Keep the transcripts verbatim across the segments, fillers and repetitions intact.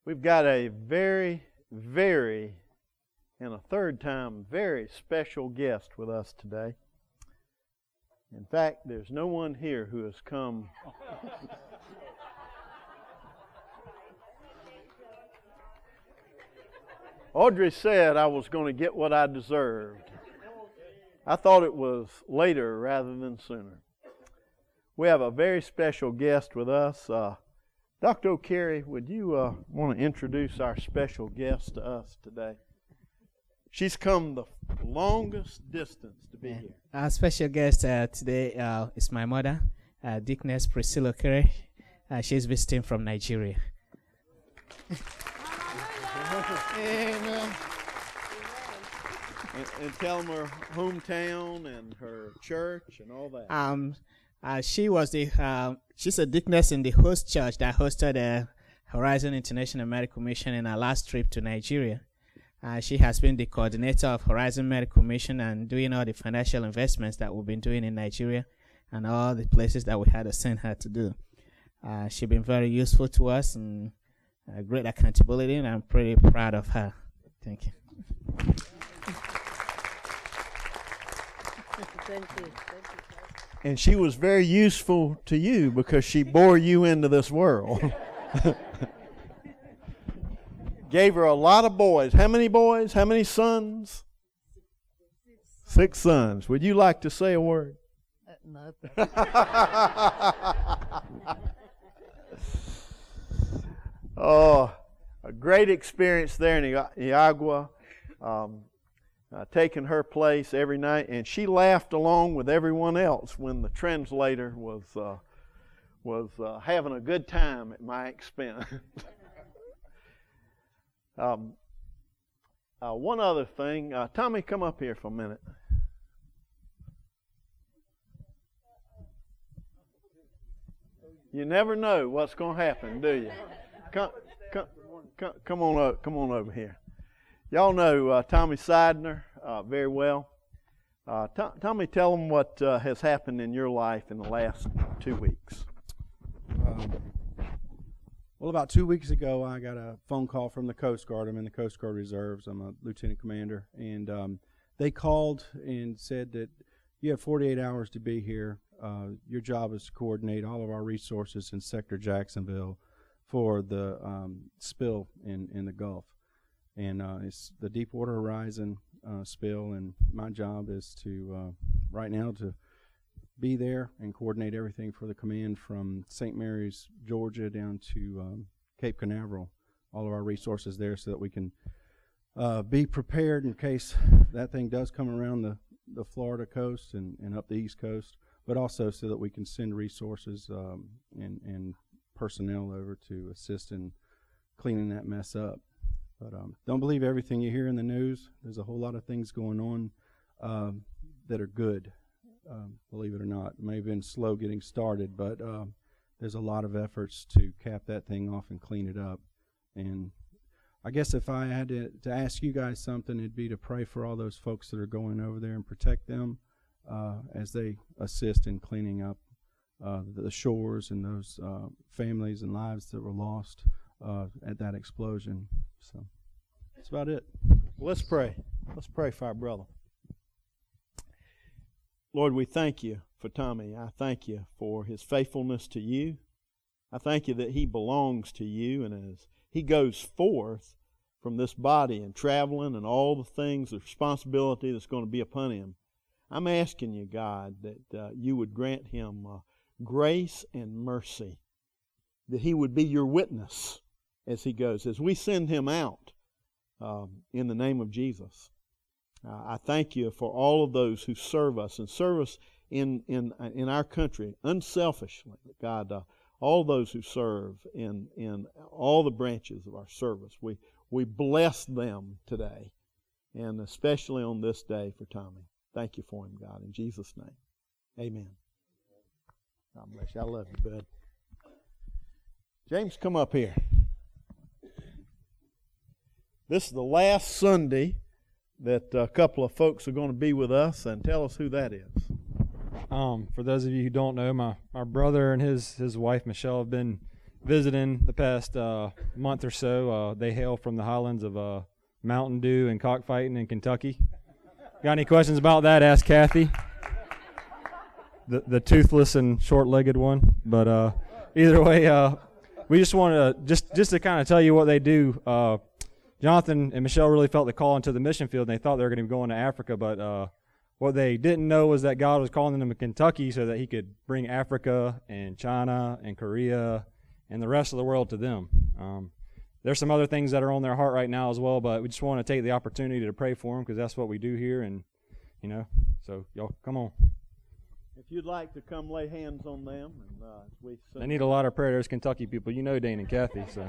We've got a very, very, and a third time, very special guest with us today. In fact, there's no one here who has come. Audrey said I was going to get what I deserved. I thought it was later rather than sooner. We have a very special guest with us. Uh, Doctor O'Carey, would you uh, want to introduce our special guest to us today? She's come the longest distance to be yeah. here. Our special guest uh, today uh, is my mother, uh, Deaconess Priscilla O'Carey. Uh, she's visiting from Nigeria. Amen. And, and tell them her hometown and her church and all that. Um, uh, she was the uh, she's a deaconess in the host church that hosted the Horizon International Medical Mission in our last trip to Nigeria. Uh, she has been the coordinator of Horizon Medical Mission and doing all the financial investments that we've been doing in Nigeria and all the places that we had to send her to do. Uh, she's been very useful to us and uh, great accountability, and I'm pretty proud of her. Thank you. Thank you. Thank you. And she was very useful to you because she bore you into this world. Gave her a lot of boys. How many boys? How many sons? Six sons. Would you like to say a word? Uh, no. Oh, a great experience there in Iagua. Um, uh, taking her place every night, and she laughed along with everyone else when the translator was uh, was uh, having a good time at my expense. um, uh, one other thing, uh, Tommy, come up here for a minute. You never know what's going to happen, do you? Come, come, come, come on up, come on over here. Y'all know uh, Tommy Seidner uh, very well. Uh, T- Tommy, tell them what uh, has happened in your life in the last two weeks. Um, well, about two weeks ago, I got a phone call from the Coast Guard. I'm in the Coast Guard Reserves. I'm a lieutenant commander. And um, they called and said that you have forty-eight hours to be here. Uh, your job is to coordinate all of our resources in Sector Jacksonville for the um, spill in, in the Gulf. And uh, it's the Deepwater Horizon uh, spill, and my job is to, uh, right now, to be there and coordinate everything for the command from Saint Mary's, Georgia, down to um, Cape Canaveral, all of our resources there so that we can uh, be prepared in case that thing does come around the, the Florida coast and, and up the East Coast, but also so that we can send resources um, and, and personnel over to assist in cleaning that mess up. But um, don't believe everything you hear in the news. There's a whole lot of things going on um, that are good, um, believe it or not. It may have been slow getting started, but um, there's a lot of efforts to cap that thing off and clean it up. And I guess if I had to, to ask you guys something, it'd be to pray for all those folks that are going over there and protect them uh, as they assist in cleaning up uh, the shores and those uh, families and lives that were lost uh, at that explosion. So that's about it. Let's pray. Let's pray for our brother. Lord, we thank you for Tommy. I thank you for his faithfulness to you. I thank you that he belongs to you, and as he goes forth from this body and traveling and all the things, the responsibility that's going to be upon him, I'm asking you, God, that uh, you would grant him uh, grace and mercy, that he would be your witness as he goes, as we send him out um, in the name of Jesus. Uh, I thank you for all of those who serve us and serve us in in in our country unselfishly. God, uh, all those who serve in in all the branches of our service, we we bless them today, and especially on this day for Tommy. Thank you for him, God, in Jesus' name. Amen. God bless you. I love you, bud. James, come up here. This is the last Sunday that a couple of folks are going to be with us, and tell us who that is. Um, for those of you who don't know, my, my brother and his, his wife, Michelle, have been visiting the past uh, month or so. Uh, they hail from the highlands of uh, Mountain Dew and cockfighting in Kentucky. Got any questions about that? Ask Kathy, the the toothless and short-legged one. But uh, either way, uh, we just want to just just to kind of tell you what they do. Uh, Jonathan and Michelle really felt the call into the mission field, and they thought they were going to be going to Africa, but uh, what they didn't know was that God was calling them to Kentucky so that he could bring Africa and China and Korea and the rest of the world to them. Um, there's some other things that are on their heart right now as well, but we just want to take the opportunity to pray for them because that's what we do here, and, you know, so y'all come on. If you'd like to come lay hands on them. And, uh, we they need a lot of prayer. There's Kentucky people. You know Dane and Kathy, so...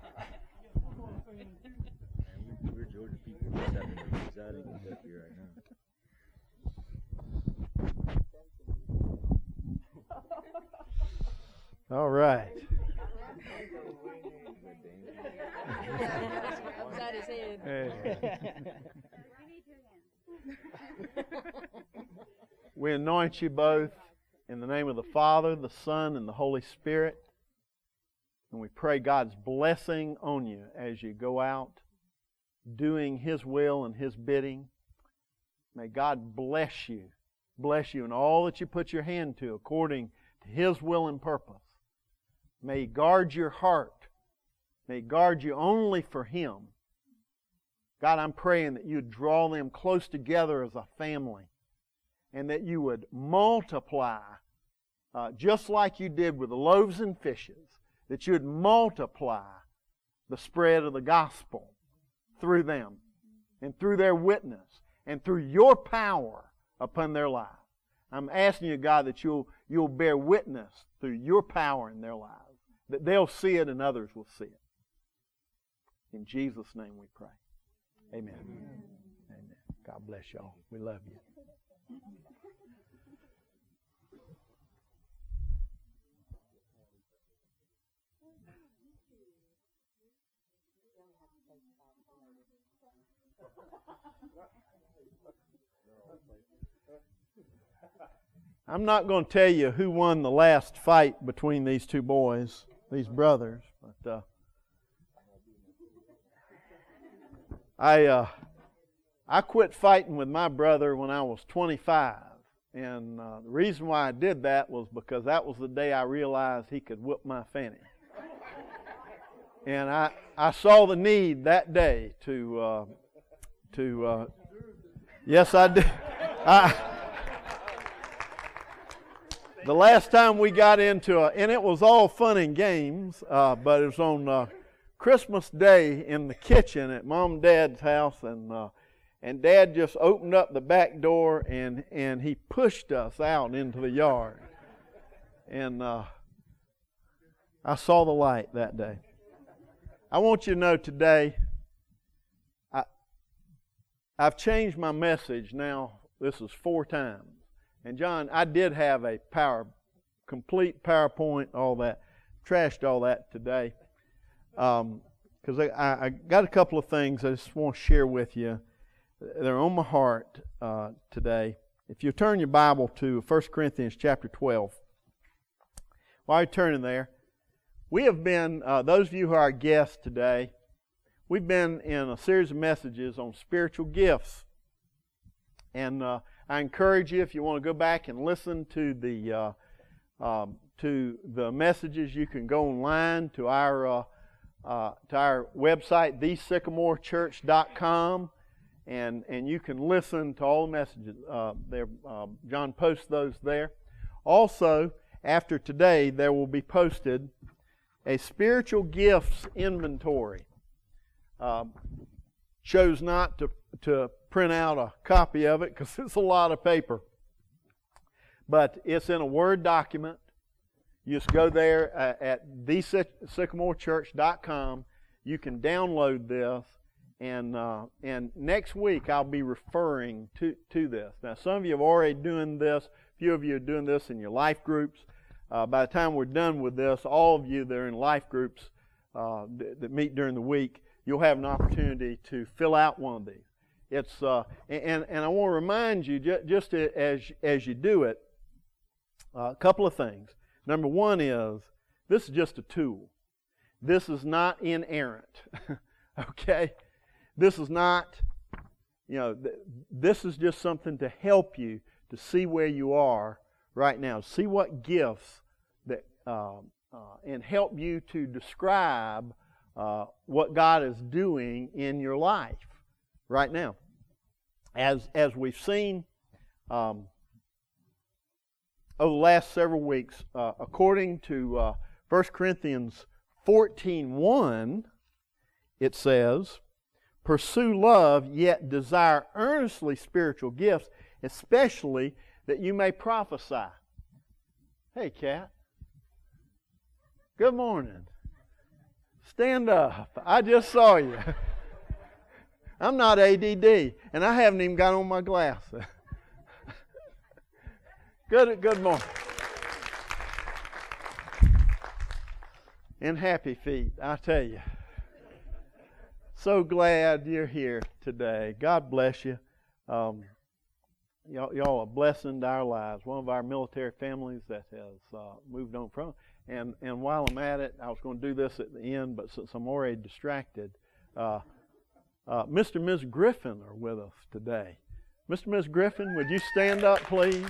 We're Georgia people just happen to be residing in Kentucky right now. All right. Upside his head. Hey. We anoint you both in the name of the Father, the Son, and the Holy Spirit. And we pray God's blessing on you as you go out doing His will and His bidding. May God bless you. Bless you in all that you put your hand to according to His will and purpose. May He guard your heart. May He guard you only for Him. God, I'm praying that you'd draw them close together as a family and that you would multiply, uh, just like you did with the loaves and fishes, that you would multiply the spread of the gospel through them and through their witness and through your power upon their lives. I'm asking you, God, that you'll, you'll bear witness through your power in their lives, that they'll see it and others will see it. In Jesus' name we pray. Amen. Amen. Amen. God bless y'all. We love you. I'm not going to tell you who won the last fight between these two boys, these brothers, but uh, I uh, I quit fighting with my brother when I was twenty-five, and uh, the reason why I did that was because that was the day I realized he could whoop my fanny, and I I saw the need that day to uh, to uh, yes I did I. The last time we got into a, and it was all fun and games, uh, but it was on uh, Christmas Day in the kitchen at Mom and Dad's house, and uh, and Dad just opened up the back door and and he pushed us out into the yard, and uh, I saw the light that day. I want you to know today, I I've changed my message now. This is four times. And John, I did have a power, complete PowerPoint, all that. Trashed all that today. Because um, I, I got a couple of things I just want to share with you. They're on my heart uh, today. If you turn your Bible to First Corinthians chapter twelve. While you're turning there, we have been, uh, those of you who are our guests today, we've been in a series of messages on spiritual gifts. And uh, I encourage you, if you want to go back and listen to the uh, um, to the messages, you can go online to our uh, uh, to our website, the sycamore church dot com, and and you can listen to all the messages. Uh, there, uh, John posts those there. Also, after today, there will be posted a spiritual gifts inventory. Um, chose not to to print out a copy of it because it's a lot of paper. But it's in a Word document. You just go there uh, at the sycamore church dot com. You can download this, and uh, and next week I'll be referring to, to this. Now, some of you have already doing this. A few of you are doing this in your life groups. Uh, by the time we're done with this, all of you that are in life groups uh, that, that meet during the week, you'll have an opportunity to fill out one of these. It's uh, and and I want to remind you ju- just to, as as you do it, uh, a couple of things. Number one is this is just a tool. This is not inerrant. Okay? This is not, you know, th- this is just something to help you to see where you are right now. See what gifts that uh, uh, and help you to describe uh, what God is doing in your life right now. As as we've seen um, over the last several weeks, uh, according to uh, First Corinthians fourteen one, it says, "Pursue love, yet desire earnestly spiritual gifts, especially that you may prophesy." Hey, Kat. Good morning. Stand up. I just saw you. I'm not A D D, and I haven't even got on my glasses. Good, good morning. And happy feet, I tell you. So glad you're here today. God bless you. Um, y'all, y'all are a blessing to our lives. One of our military families that has uh, moved on from. And and while I'm at it, I was going to do this at the end, but since I'm already distracted, uh, uh, Mister and Miz Griffin are with us today. Mister and Miz Griffin, would you stand up, please?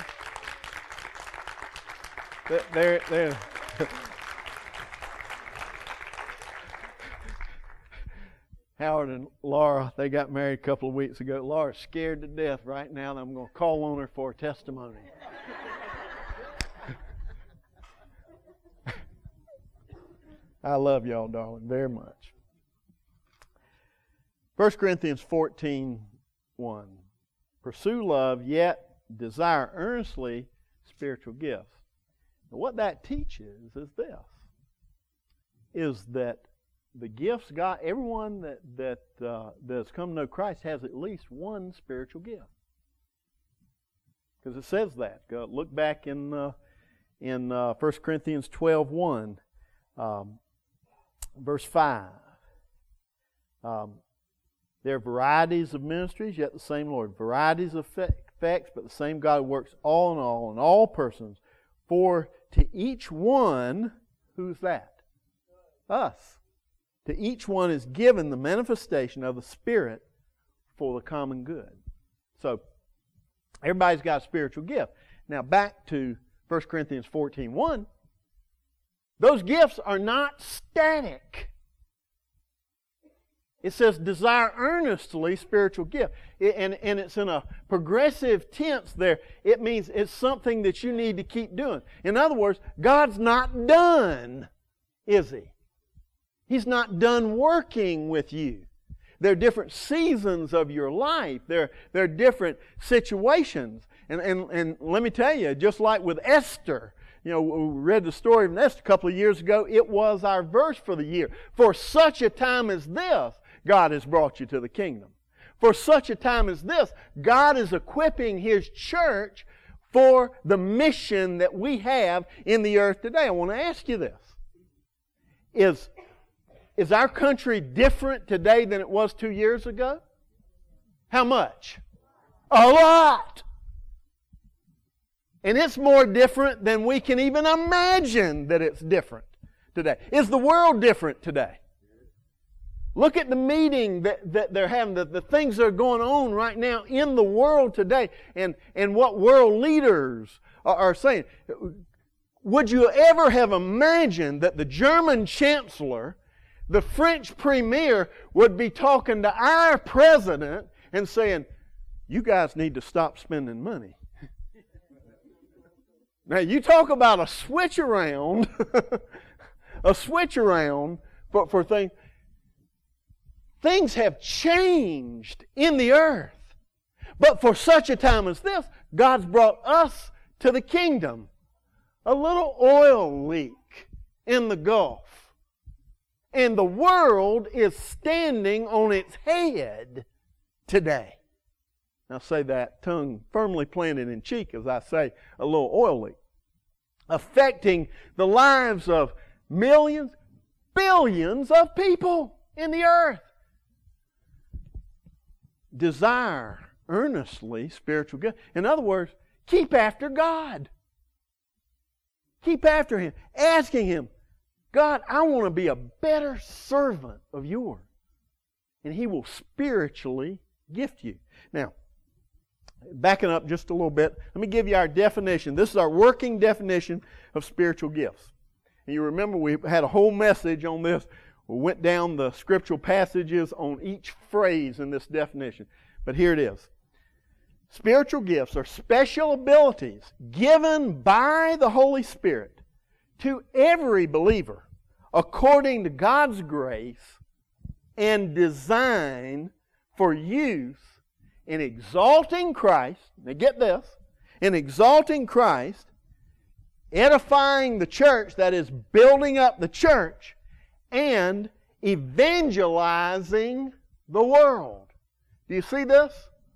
There, there. Howard and Laura, they got married a couple of weeks ago. Laura's scared to death right now, and I'm going to call on her for a testimony. I love y'all, darling, very much. First Corinthians fourteen one. "Pursue love, yet desire earnestly spiritual gifts." Now, what that teaches is this, is that the gifts God, everyone that that uh, that's come to know Christ has at least one spiritual gift, because it says that. Go look back in uh, in uh, First Corinthians twelve one, um, verse five. Um, there are varieties of ministries, yet the same Lord. Varieties of effects, but the same God works all in all in all persons. For to each one, who's that? Us. To each one is given the manifestation of the Spirit for the common good. So, everybody's got a spiritual gift. Now, back to First Corinthians fourteen one. Those gifts are not static. It says, desire earnestly spiritual gift. It, and, and it's in a progressive tense there. It means it's something that you need to keep doing. In other words, God's not done, is He? He's not done working with you. There are different seasons of your life. There, there are different situations. And, and, and let me tell you, just like with Esther, you know, we read the story of Esther a couple of years ago. It was our verse for the year. For such a time as this, God has brought you to the kingdom. For such a time as this, God is equipping His church for the mission that we have in the earth today. I want to ask you this. Is, is our country different today than it was two years ago? How much? A lot! And it's more different than we can even imagine that it's different today. Is the world different today? Look at the meeting that, that they're having, the, the things that are going on right now in the world today, and, and what world leaders are, are saying. Would you ever have imagined that the German Chancellor, the French Premier, would be talking to our President and saying, you guys need to stop spending money? Now, you talk about a switch around, a switch around for, for things. Things have changed in the earth. But for such a time as this, God's brought us to the kingdom. A little oil leak in the Gulf. And the world is standing on its head today. Now say that, tongue firmly planted in cheek, as I say, a little oil leak. Affecting the lives of millions, billions of people in the earth. Desire earnestly spiritual good. In other words, keep after God. Keep after Him. Asking Him, God, I want to be a better servant of yours. And He will spiritually gift you. Now, backing up just a little bit, let me give you our definition. This is our working definition of spiritual gifts. And you remember we had a whole message on this. We went down the scriptural passages on each phrase in this definition. But here it is. Spiritual gifts are special abilities given by the Holy Spirit to every believer according to God's grace and design for use in exalting Christ. Now get this. In exalting Christ, edifying the church, that is building up the church, and evangelizing the world. Do you see this?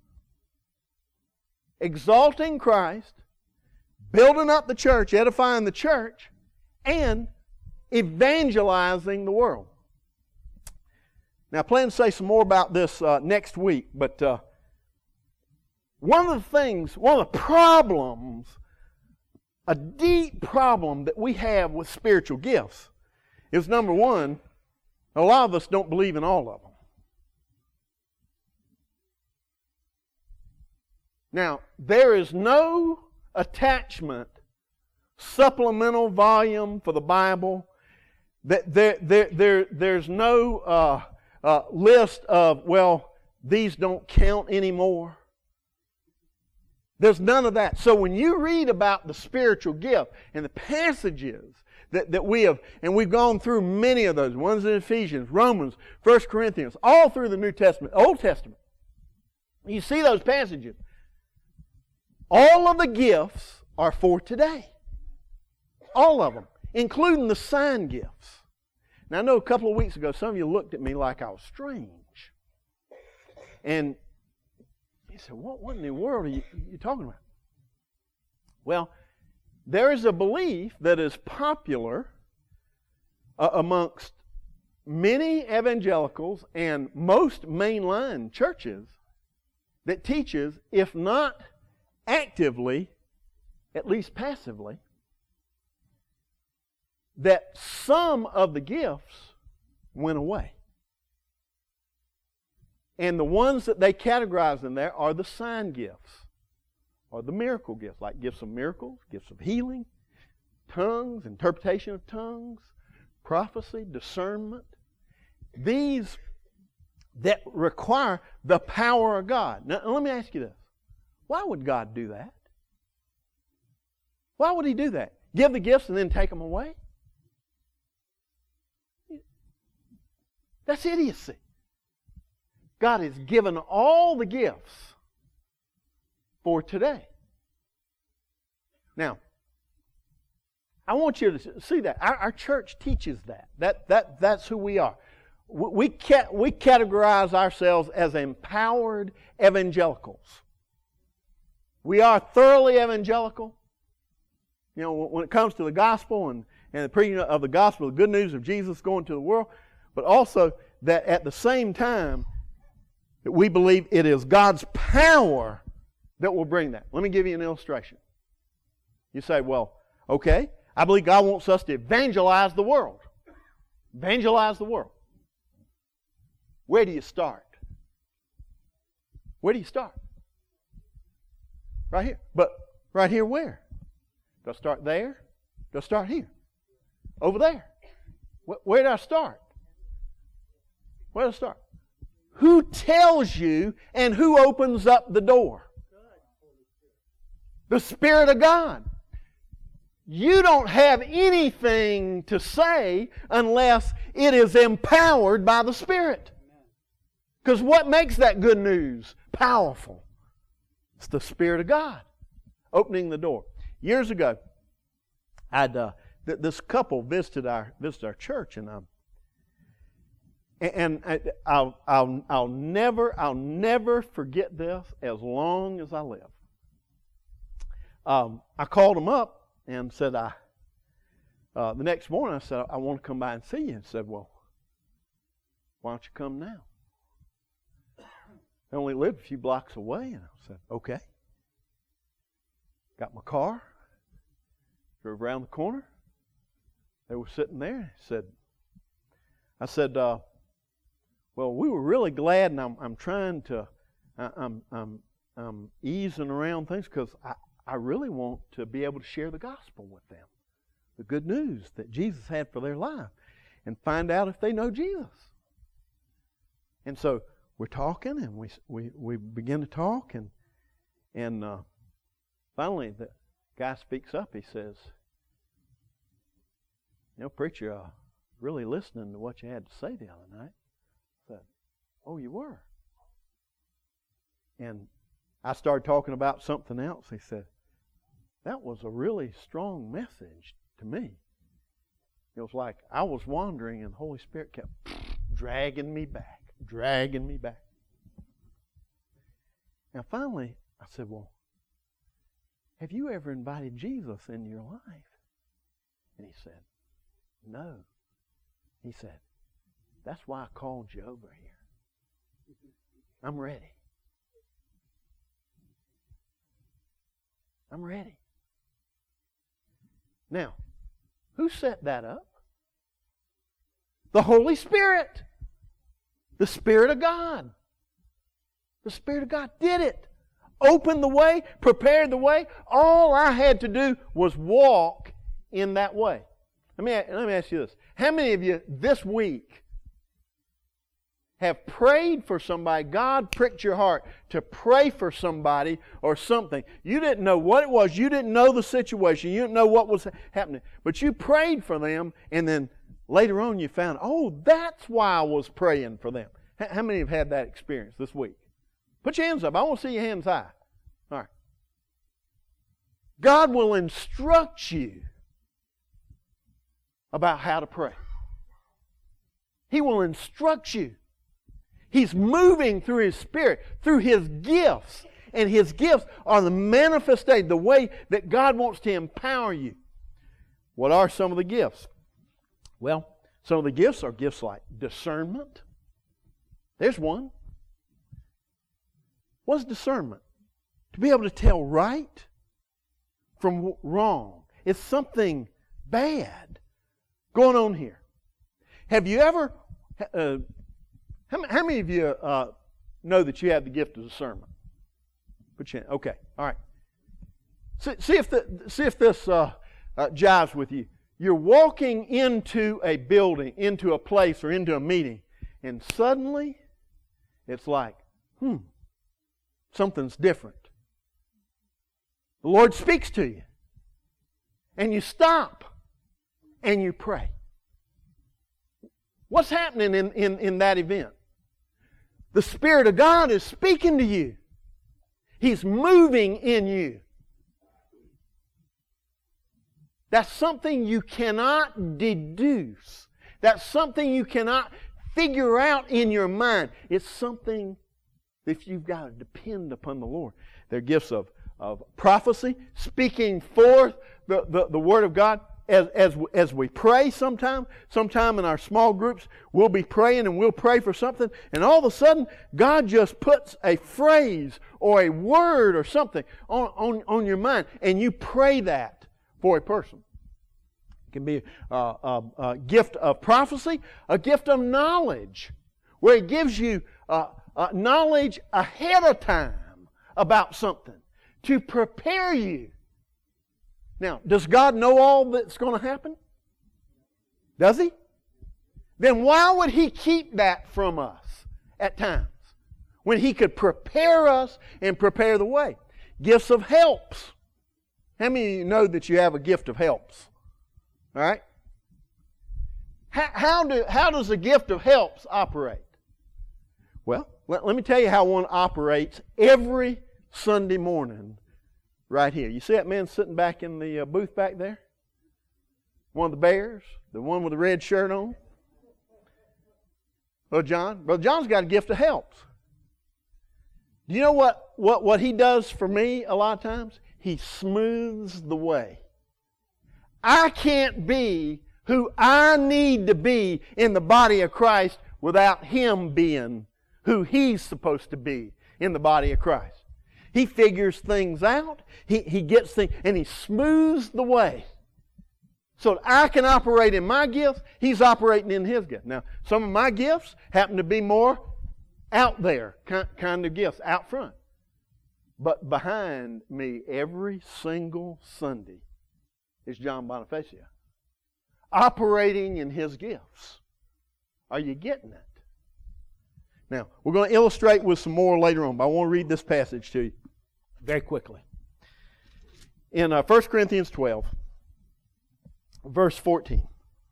Exalting Christ, building up the church, edifying the church, and evangelizing the world. Now, I plan to say some more about this uh, next week, but uh, one of the things, one of the problems, a deep problem that we have with spiritual gifts is, number one, a lot of us don't believe in all of them. Now, there is no attachment, supplemental volume for the Bible. That there, there, there, there's no uh, uh, list of, well, these don't count anymore. There's none of that. So when you read about the spiritual gift and the passages that, that we have, and we've gone through many of those, ones in Ephesians, Romans, First Corinthians, all through the New Testament, Old Testament, you see those passages. All of the gifts are for today. All of them, including the sign gifts. Now, I know a couple of weeks ago, some of you looked at me like I was strange. And you said, what, what in the world are you, you talking about? Well, there is a belief that is popular uh, amongst many evangelicals and most mainline churches that teaches, if not actively, at least passively, that some of the gifts went away. And the ones that they categorize in there are the sign gifts, or the miracle gifts, like gifts of miracles, gifts of healing, tongues, interpretation of tongues, prophecy, discernment. These that require the power of God. Now, let me ask you this. Why would God do that? Why would He do that? Give the gifts and then take them away? That's idiocy. God has given all the gifts for today. Now, I want you to see that. Our, our church teaches that. That, that. That's who we are. We, we, ca- we categorize ourselves as empowered evangelicals. We are thoroughly evangelical. You know, when it comes to the gospel and, and the preaching of the gospel, the good news of Jesus going to the world, but also that at the same time, that we believe it is God's power that will bring that. Let me give you an illustration. You say, well, okay, I believe God wants us to evangelize the world. Evangelize the world. Where do you start? Where do you start? Right here. But right here where? Do I start there? Do I start here? Over there? Where do I start? Where do I start? Who tells you and who opens up the door? The Spirit of God. You don't have anything to say unless it is empowered by the Spirit. Because what makes that good news powerful? It's the Spirit of God opening the door. Years ago, I'd uh, th- this couple visited our visited our church, and um, and I, I'll I'll I'll never I'll never forget this as long as I live. Um, I called them up and said, I uh, the next morning I said, I want to come by and see you. And said, well, why don't you come now? They only live a few blocks away. And I said, okay. Got my car, drove around the corner. they were sitting there. He said, I said, uh, well, we were really glad, and I'm, I'm trying to, I, I'm, I'm, I'm easing around things because I, I really want to be able to share the gospel with them, the good news that Jesus had for their life, and find out if they know Jesus. And so we're talking, and we we, we begin to talk, and and uh, finally the guy speaks up. He says, "You know, preacher, uh, really listening to what you had to say the other night." I said, "Oh, you were?" And I started talking about something else. He said, "That was a really strong message to me." It was like I was wandering, and the Holy Spirit kept dragging me back, dragging me back. Now, finally, I said, "Well, have you ever invited Jesus into your life?" And he said, "No." He said, "That's why I called you over here. I'm ready. I'm ready." Now, who set that up? The Holy Spirit. The Spirit of God. The Spirit of God did it. Opened the way, prepared the way. All I had to do was walk in that way. Let me, let me ask you this. How many of you this week have prayed for somebody? God pricked your heart to pray for somebody or something. You didn't know what it was. You didn't know the situation. You didn't know what was happening. But you prayed for them, and then later on you found, oh, that's why I was praying for them. How many have had that experience this week? Put your hands up. I want to see your hands high. All right. God will instruct you about how to pray. He will instruct you. He's moving through His Spirit, through His gifts. And His gifts are the manifestation, the way that God wants to empower you. What are some of the gifts? Well, some of the gifts are gifts like discernment. There's one. What's discernment? To be able to tell right from wrong. It's something bad going on here. Have you ever... Uh, how, how many of you uh, know that you have the gift of discernment? Put your hand. Okay, all right. See, see if the, see if this uh, uh, jives with you. You're walking into a building, into a place, or into a meeting, and suddenly it's like, hmm, something's different. The Lord speaks to you. And you stop and you pray. What's happening in, in, in that event? The Spirit of God is speaking to you. He's moving in you. That's something you cannot deduce. That's something you cannot figure out in your mind. It's something that you've got to depend upon the Lord. They're gifts of, of prophecy, speaking forth the, the, the Word of God. As, as, as we pray sometime, sometime in our small groups, we'll be praying and we'll pray for something, and all of a sudden, God just puts a phrase or a word or something on, on, on your mind, and you pray that for a person. It can be a, a, a gift of prophecy, a gift of knowledge, where it gives you uh, uh, knowledge ahead of time about something to prepare you. Now, does God know all that's going to happen? Does He? Then why would He keep that from us at times when He could prepare us and prepare the way? Gifts of helps. How many of you know that you have a gift of helps? All right? How, how, do, how does a gift of helps operate? Well, let, let me tell you how one operates every Sunday morning. Right here. You see that man sitting back in the uh, booth back there? One of the bears? The one with the red shirt on? Brother John? Brother John's got a gift of helps. Do you know what, what, what he does for me a lot of times? He smooths the way. I can't be who I need to be in the body of Christ without him being who he's supposed to be in the body of Christ. He figures things out. He, he gets things, and he smooths the way So that I can operate in my gifts, He's operating in His gift. Now, some of my gifts happen to be more out there kind of gifts, out front. But behind me every single Sunday is John Bonifacio, operating in his gifts. Are you getting it? Now, we're going to illustrate with some more later on, but I want to read this passage to you very quickly. In uh, First Corinthians twelve, verse fourteen.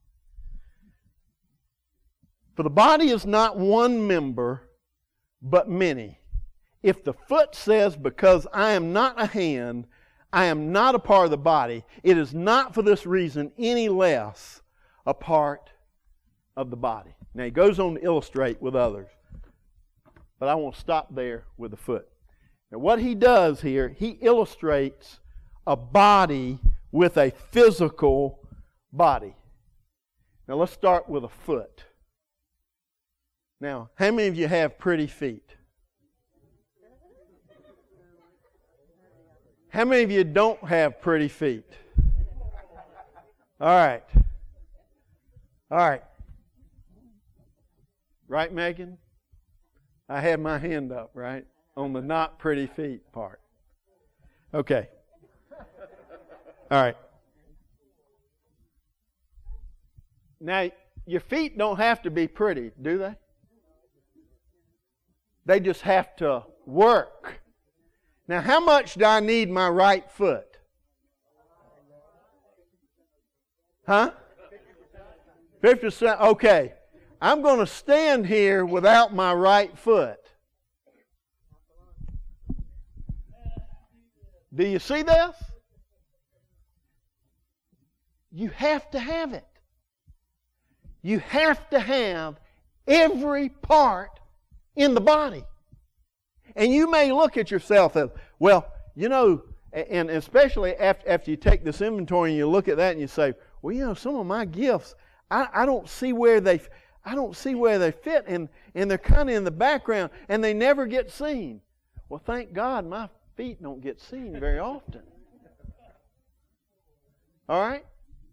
For the body is not one member, but many. If the foot says, because I am not a hand, I am not a part of the body, it is not for this reason any less a part of the body. Now he goes on to illustrate with others, but I want to stop there with the foot. Now what he does here, he illustrates a body with a physical body. Now let's start with a foot. Now, how many of you have pretty feet? How many of you don't have pretty feet? All right. All right. Right, Megan? I had my hand up, right? On the not pretty feet part. Okay. All right. Now, your feet don't have to be pretty, do they? They just have to work. Now, how much do I need my right foot? Huh? fifty percent. Okay. I'm going to stand here without my right foot. Do you see this? You have to have it. You have to have every part in the body. And you may look at yourself as, well, you know, and especially after, after you take this inventory and you look at that and you say, well, you know, some of my gifts, I, I don't see where they I don't see where they fit, and, and they're kind of in the background, and they never get seen. Well, thank God my feet don't get seen very often. All right?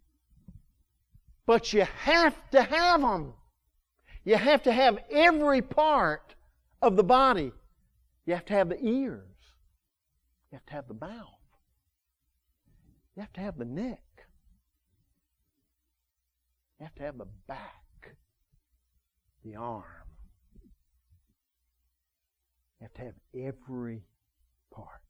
But you have to have them. You have to have every part of the body. You have to have the ears. You have to have the mouth. You have to have the neck. You have to have the back, the arm. You have to have every part.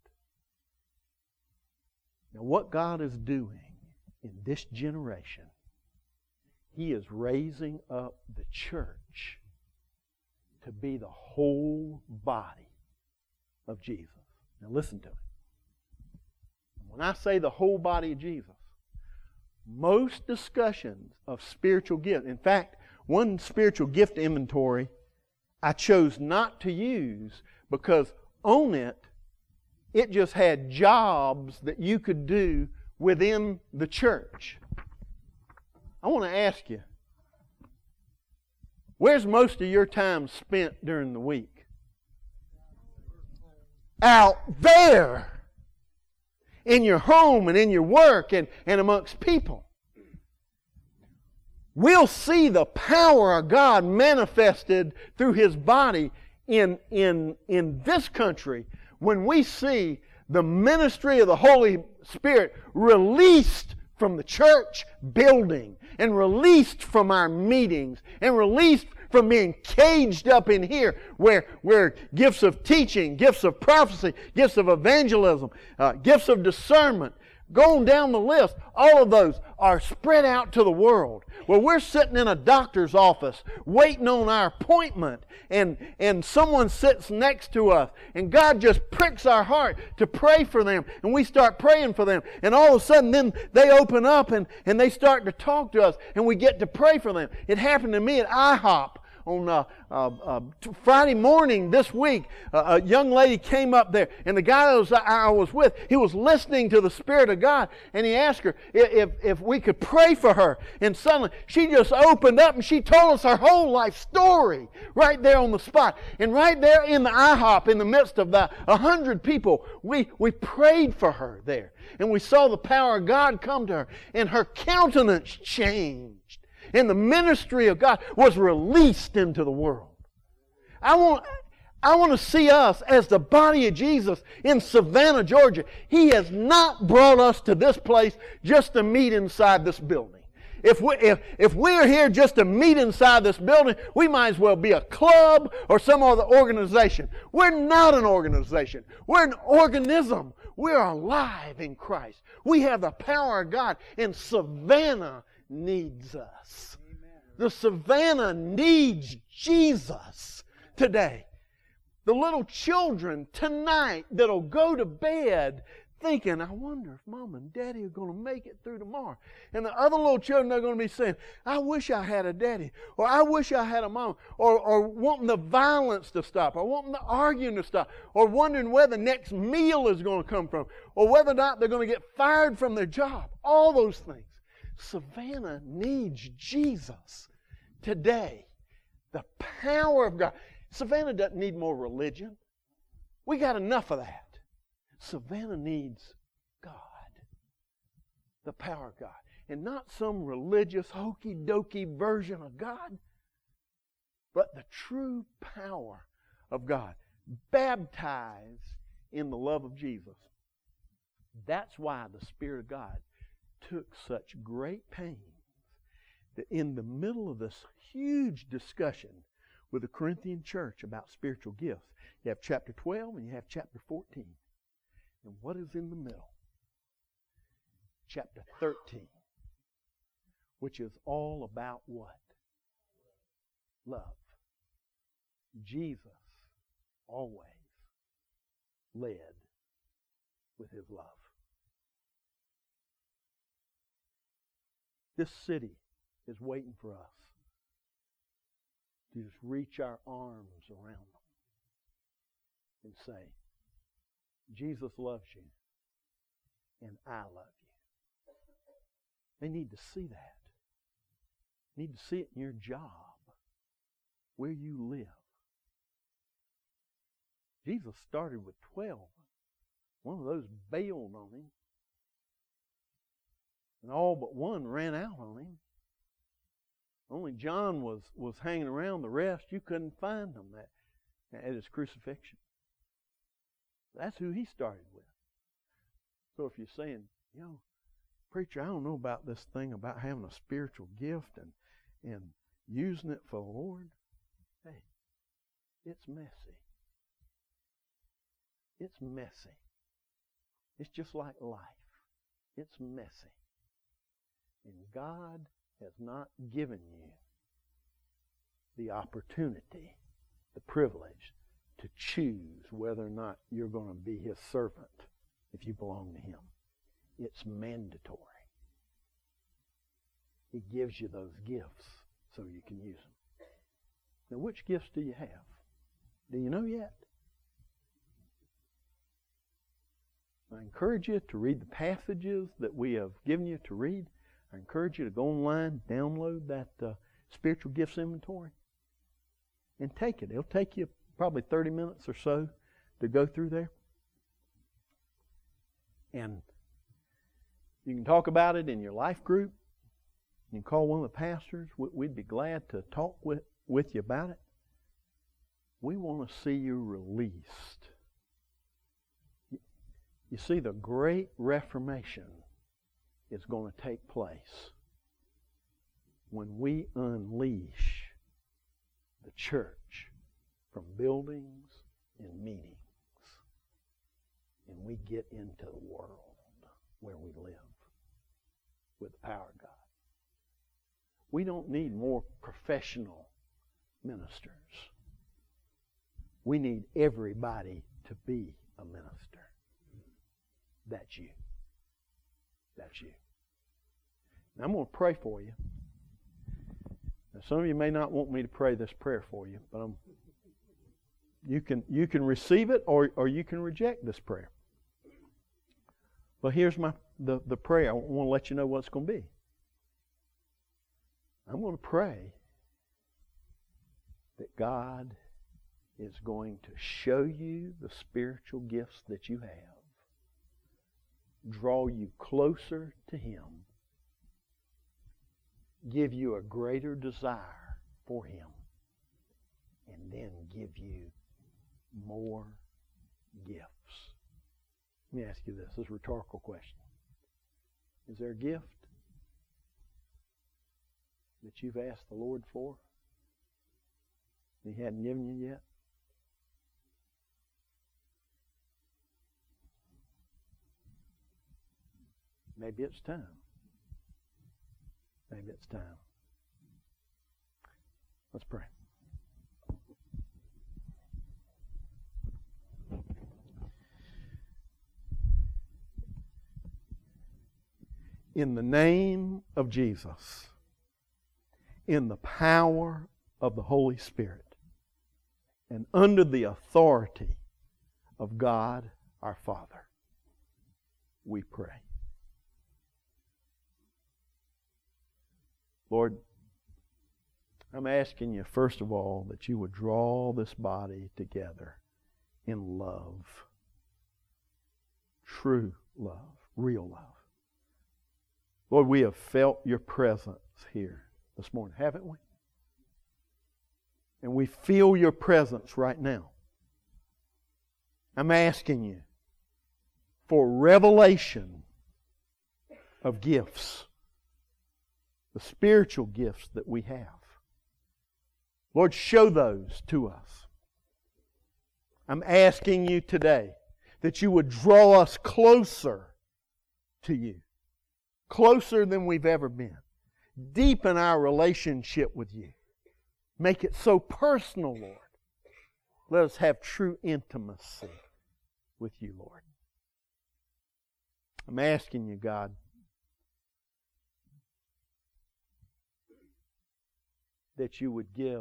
Now, what God is doing in this generation, He is raising up the church to be the whole body of Jesus. Now listen to me. When I say the whole body of Jesus, most discussions of spiritual gifts, in fact, one spiritual gift inventory I chose not to use because on it, it just had jobs that you could do within the church. I want to ask you, where's most of your time spent during the week? Out there. In your home and in your work and, and amongst people. We'll see the power of God manifested through His body in, in, in this country when we see the ministry of the Holy Spirit released from the church building and released from our meetings and released from being caged up in here where, where gifts of teaching, gifts of prophecy, gifts of evangelism, uh, gifts of discernment, going down the list, all of those are spread out to the world. Well, we're sitting in a doctor's office waiting on our appointment and, and someone sits next to us and God just pricks our heart to pray for them and we start praying for them and all of a sudden then they open up and, and they start to talk to us and we get to pray for them. It happened to me at I hop on uh, uh, uh, Friday morning this week, uh, a young lady came up there, and the guy that was, I was with, he was listening to the Spirit of God, and he asked her if, if we could pray for her. And suddenly, she just opened up, and she told us her whole life story right there on the spot. And right there in the IHOP, in the midst of the a hundred people, we, we prayed for her there. And we saw the power of God come to her, and her countenance changed. And the ministry of God was released into the world. I want, I want to see us as the body of Jesus in Savannah, Georgia. He has not brought us to this place just to meet inside this building. If we, if, if we're here just to meet inside this building, we might as well be a club or some other organization. We're not an organization. We're an organism. We're alive in Christ. We have the power of God, and Savannah needs us. Amen. The Savannah needs Jesus today. The little children tonight that'll go to bed thinking, I wonder if Mom and Daddy are going to make it through tomorrow. And the other little children are going to be saying, I wish I had a daddy, or I wish I had a mom, or, or wanting the violence to stop, or wanting the arguing to stop, or wondering where the next meal is going to come from, or whether or not they're going to get fired from their job. All those things. Savannah needs Jesus today. The power of God. Savannah doesn't need more religion. We got enough of that. Savannah needs God, the power of God, and not some religious hokey-dokey version of God, but the true power of God, baptized in the love of Jesus. That's why the Spirit of God took such great pains that in the middle of this huge discussion with the Corinthian church about spiritual gifts, you have chapter twelve and you have chapter fourteen. And what is in the middle? Chapter thirteen, which is all about what? Love. Jesus always led with His love. This city is waiting for us to just reach our arms around them and say, Jesus loves you, and I love you. They need to see that. They need to see it in your job, where you live. Jesus started with twelve. One of those bailed on Him, and all but one ran out on Him. Only John was, was hanging around. The rest, you couldn't find them at, at His crucifixion. That's who He started with. So if you're saying, you know, preacher, I don't know about this thing about having a spiritual gift and, and using it for the Lord. Hey, it's messy. It's messy. It's just like life. It's messy. And God has not given you the opportunity, the privilege, to choose whether or not you're going to be His servant if you belong to Him. It's mandatory. He gives you those gifts so you can use them. Now, which gifts do you have? Do you know yet? I encourage you to read the passages that we have given you to read. I encourage you to go online, download that uh, spiritual gifts inventory, and take it. It'll take you probably thirty minutes or so to go through there. And you can talk about it in your life group. You can call one of the pastors. We'd be glad to talk with, with you about it. We want to see you released. You see, the great Reformation is going to take place when we unleash the church from buildings and meetings, and we get into the world where we live with the power of God. We don't need more professional ministers. We need everybody to be a minister. That's you. That's you. Now, I'm going to pray for you. Now, some of you may not want me to pray this prayer for you, but I'm, you can you can receive it or, or you can reject this prayer. But here's my the, the prayer. I want to let you know what it's going to be. I'm going to pray that God is going to show you the spiritual gifts that you have, draw you closer to Him, give you a greater desire for Him, and then give you more gifts. Let me ask you this. This is a rhetorical question. Is there a gift that you've asked the Lord for and He hadn't given you yet? Maybe it's time. Maybe it's time. Let's pray. In the name of Jesus, in the power of the Holy Spirit, and under the authority of God our Father, we pray. Lord, I'm asking you, first of all, that you would draw this body together in love. True love, real love. Lord, we have felt your presence here this morning, haven't we? And we feel your presence right now. I'm asking you for revelation of gifts, the spiritual gifts that we have. Lord, show those to us. I'm asking you today that you would draw us closer to you, closer than we've ever been. Deepen our relationship with you. Make it so personal, Lord. Let us have true intimacy with you, Lord. I'm asking you, God, that you would give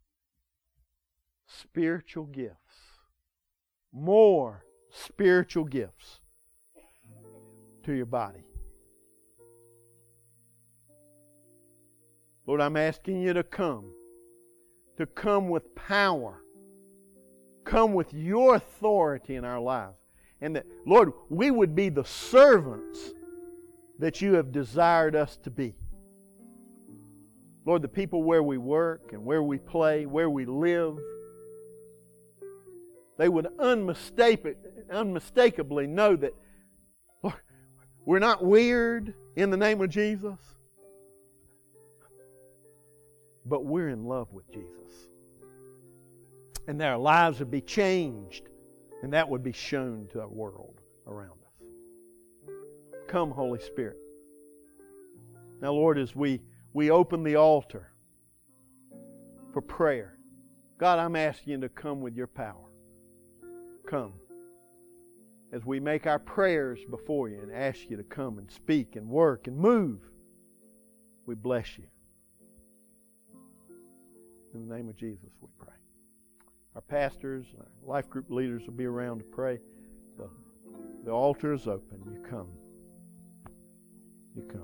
spiritual gifts, more spiritual gifts to your body. Lord, I'm asking you to come, to come with power, come with your authority in our lives. And that, Lord, we would be the servants that you have desired us to be. Lord, the people where we work and where we play, where we live, they would unmistak- unmistakably know that, Lord, we're not weird in the name of Jesus, but we're in love with Jesus. And their lives would be changed, and that would be shown to the world around us. Come, Holy Spirit. Now, Lord, as we, we open the altar for prayer, God, I'm asking you to come with your power. Come. As we make our prayers before you and ask you to come and speak and work and move, we bless you. In the name of Jesus, we pray. Our pastors, our life group leaders will be around to pray. The, the altar is open. You come. You come.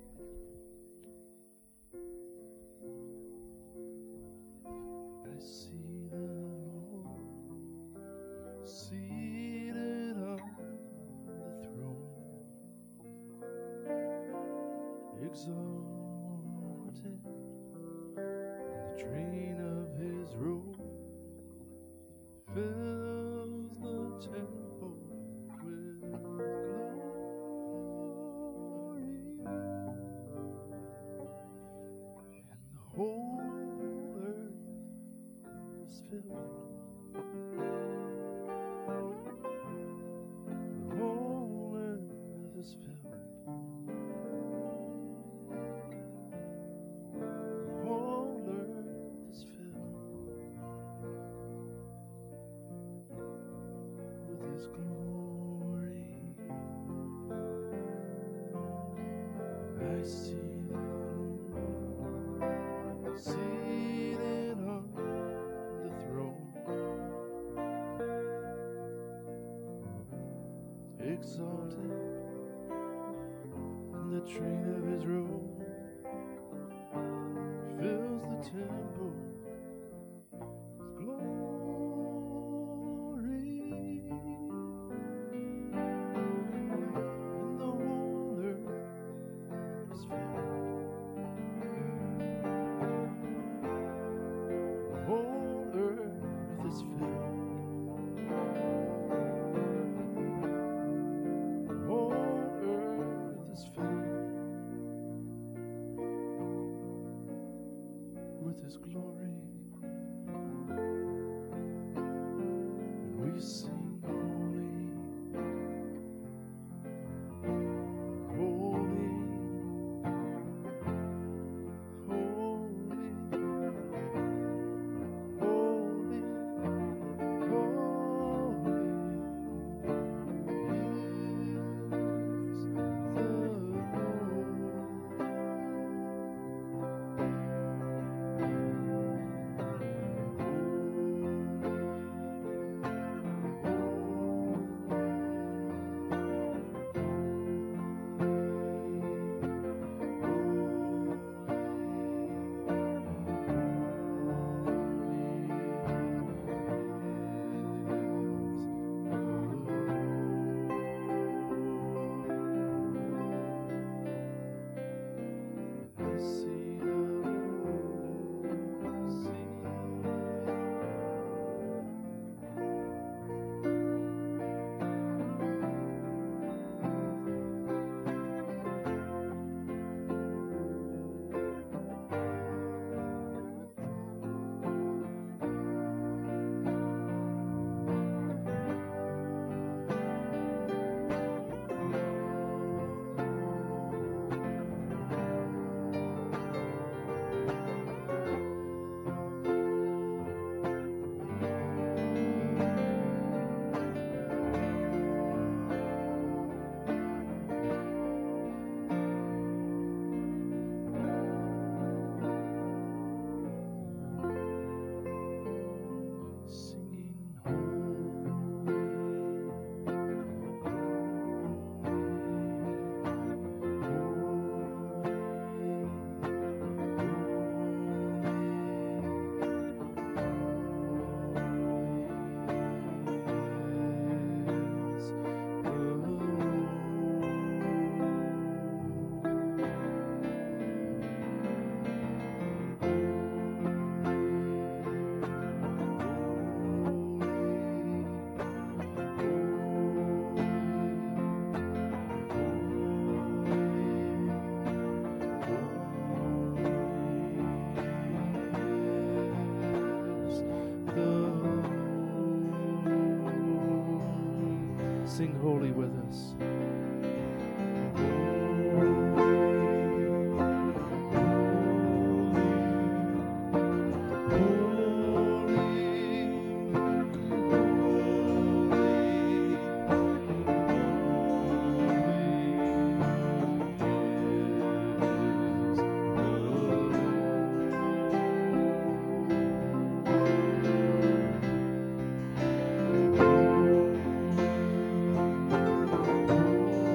I see the Lord seated on the throne, exalted. The train of his robe fills the temple with glory, and the whole earth is filled. The whole earth is filled. I see the Lord exalted in the train of his robe fills the temple with glory, and the whole earth is filled. The whole earth is filled. The whole earth is filled with his glory. And we sing holy, holy, holy, holy, holy is the I see the singing Sing holy with us. Holy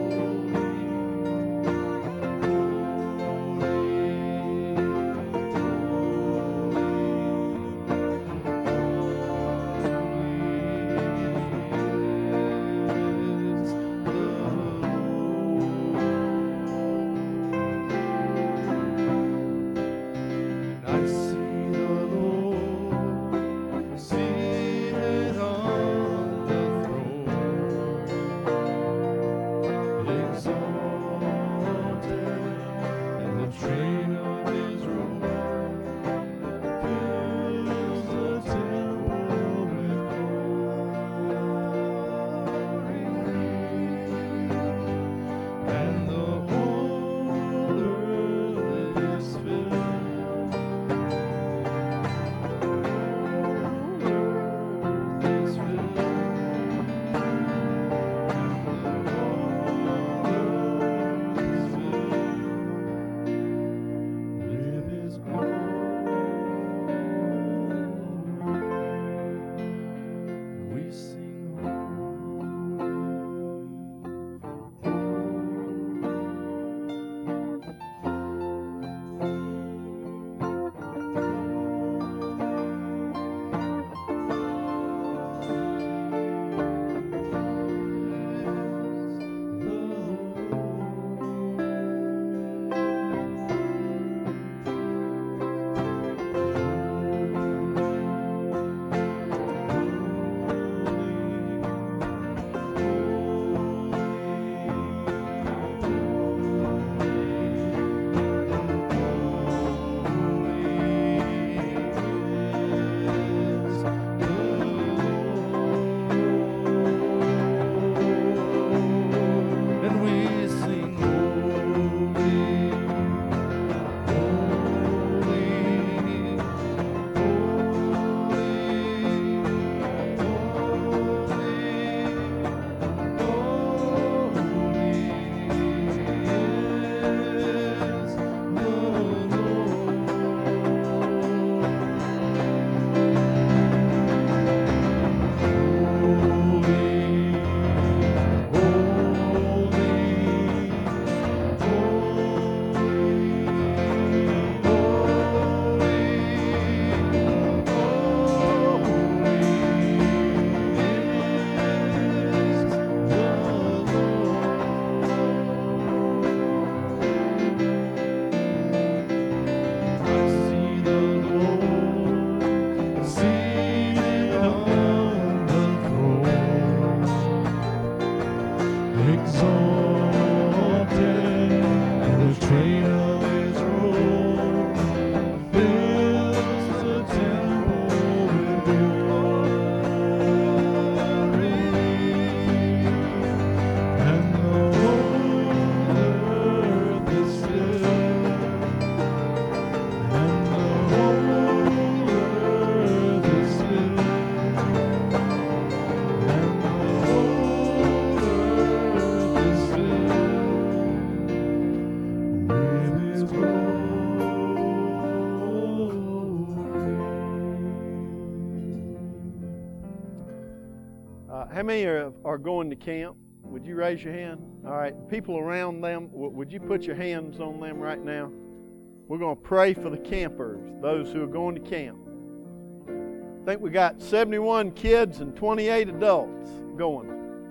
on the throne, exalted, the train of His robe fills the temple with glory, and the whole earth is filled, and the whole earth is filled, and the whole earth is filled with His Uh, how many are, are going to camp? Would you raise your hand? All right, people around them, w- would you put your hands on them right now? We're going to pray for the campers, those who are going to camp. I think we got seventy-one kids and twenty-eight adults going.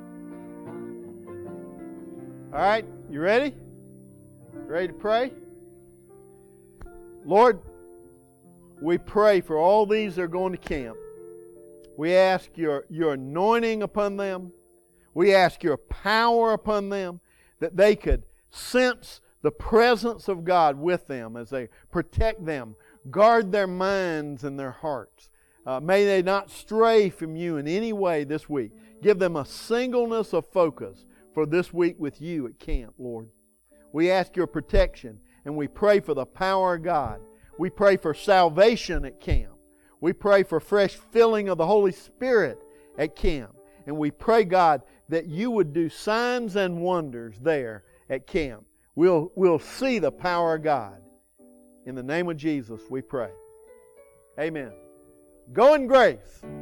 All right, you ready? Ready to pray? Lord, we pray for all these that are going to camp. We ask your, your anointing upon them. We ask your power upon them, that they could sense the presence of God with them as they protect them, guard their minds and their hearts. Uh, may they not stray from you in any way this week. Give them a singleness of focus for this week with you at camp, Lord. We ask your protection, and we pray for the power of God. We pray for salvation at camp. We pray for fresh filling of the Holy Spirit at camp. And we pray, God, that you would do signs and wonders there at camp. We'll, we'll see the power of God. In the name of Jesus, we pray. Amen. Go in grace.